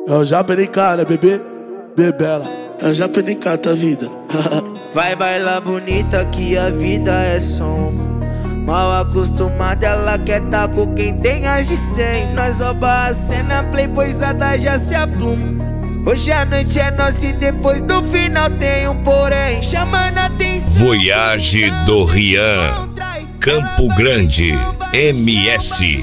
É o Japenicá, né, bebê? Bebela. É o Japenicá, tá vida. Vai bailar bonita que a vida é som. Mal acostumada, ela quer tá com quem tem as de 100. Nós rouba a cena, playboyzada já se apluma. Hoje a noite é nossa e depois do final tem um porém. Chamando a atenção. Voyage do Rian, Campo Grande, MS.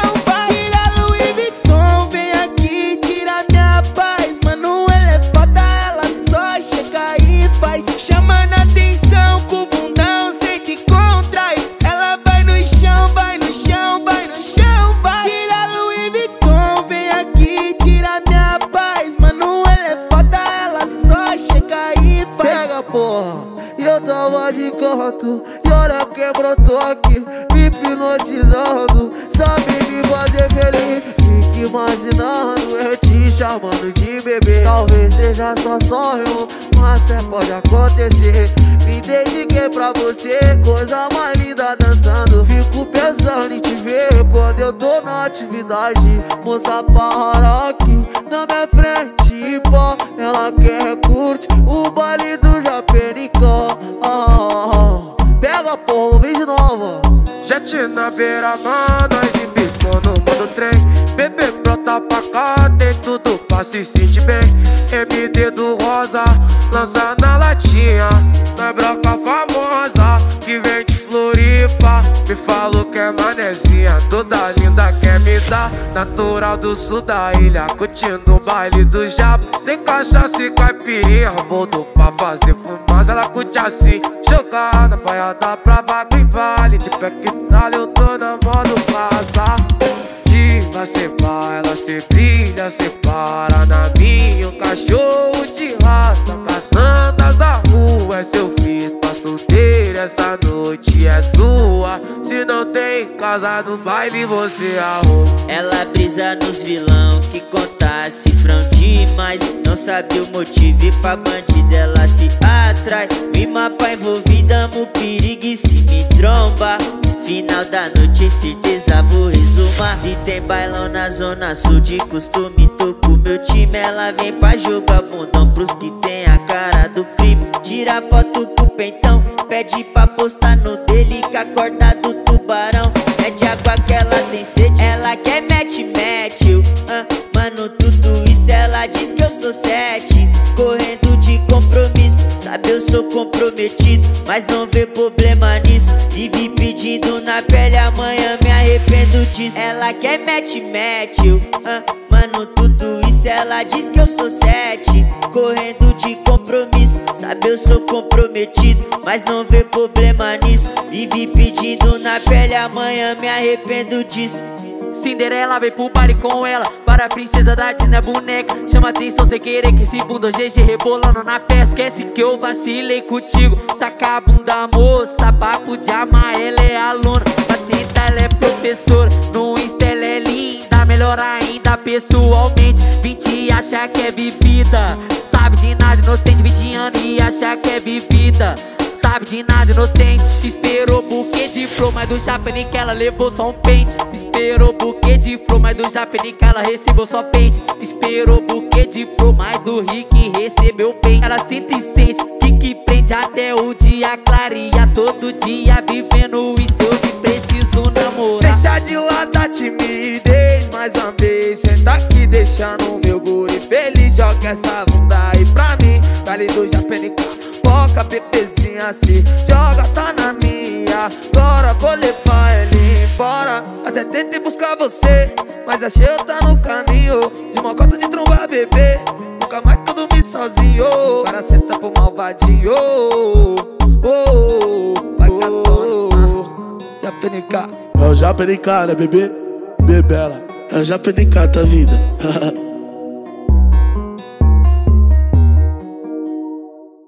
E eu tava de canto, e olha quem brotou aqui, me hipnotizando, sabe me fazer feliz. Fique imaginando eu te chamando de bebê. Talvez seja só sonho, mas até pode acontecer. Me dediquei pra você, coisa mais linda dançando. Fico pensando em te ver quando eu tô na atividade. Moça para aqui na minha frente, pó, ela quer curte o baile do Japenicá. Pega porra, vem de novo. Jet na beira-mar, nós embitou no modo trem. Bebê brota pra cá, tem tudo pra se sentir bem. MD do rosa, lança na latinha. Na broca famosa, que vem de Floripa. Me falou que é manezinha, toda linda quer me dar. Natural do sul da ilha, curtindo o baile do Japa. Tem cachaça e caipirinha, boldo pra fazer fumaça. Ela curte assim, jogar na praia da Brava, Green Valley. De pé que estrala, eu tô na modo passa. Diva, cê vai, ela cê brilha, cê para na minha. Um cachorro de raça, caçandas da rua. É seu fiz pra solteira, essa noite é sua. Se não tem casa no baile, você arruma. Ela brisa nos vilão que conta cifrão demais. Não sabe o motivo e pra bandida ela se atrai. Rima pra envolvida, amo perigo e se me tromba. Final da noite, certeza vou resumar. Se tem bailão na zona sul de costume, tô com meu time. Ela vem pra jogar bundão pros que tem a cara do crime. Tira foto com o peitão, pede pra postar no dele com a corda do tubarão. É de água que ela tem sede, ela quer mete. Mano, tudo isso ela diz que eu sou 7. Correndo de compromisso, sabe eu sou comprometido, mas não vê problema nisso. Vive pedindo na pele, amanhã me arrependo disso. Ela quer mete. Mano, tudo isso ela diz que eu sou 7. Correndo de compromisso, sabe eu sou comprometido, mas não vê problema nisso. Vive pedindo na pele, amanhã me arrependo disso. Cinderela vem pro baile com ela, para a princesa da Disney boneca. Chama atenção sem querer que esse bunda GG rebolando na festa. Esquece que eu vacilei contigo, saca a bunda moça. Papo de amar, ela é aluna, paciente ela é professora. No Insta ela é linda, melhor ainda pessoalmente. 20 acha que é bebida, sabe de nada, inocente. 20 anos e acha que é bebida, sabe de nada, inocente. Esperou buquê de flor, mas do Japenicá ela levou só um pente. Esperou buquê de flor, mas do Japenicá ela recebeu só pente. Esperou buquê de flor, mas do Rick recebeu pente. Ela sente e sente, que prende até o dia clareia. Todo dia vivendo isso, eu me preciso namorar. Deixa de lado a timidez, mais uma vez senta aqui, deixando meu guri feliz. Joga essa bunda aí pra mim, vale do Japenicá. Foca, bebezinha, se joga, tá na minha. Agora vou levar ele embora. Até tentei buscar você, mas achei eu tá no caminho. De uma cota de tromba, bebê, nunca mais que eu dormi sozinho. Agora senta pro malvadinho. Vai catona, Japenicá. É o Japenicá, né, bebê? Bebela. É o Japenicá, tá vida.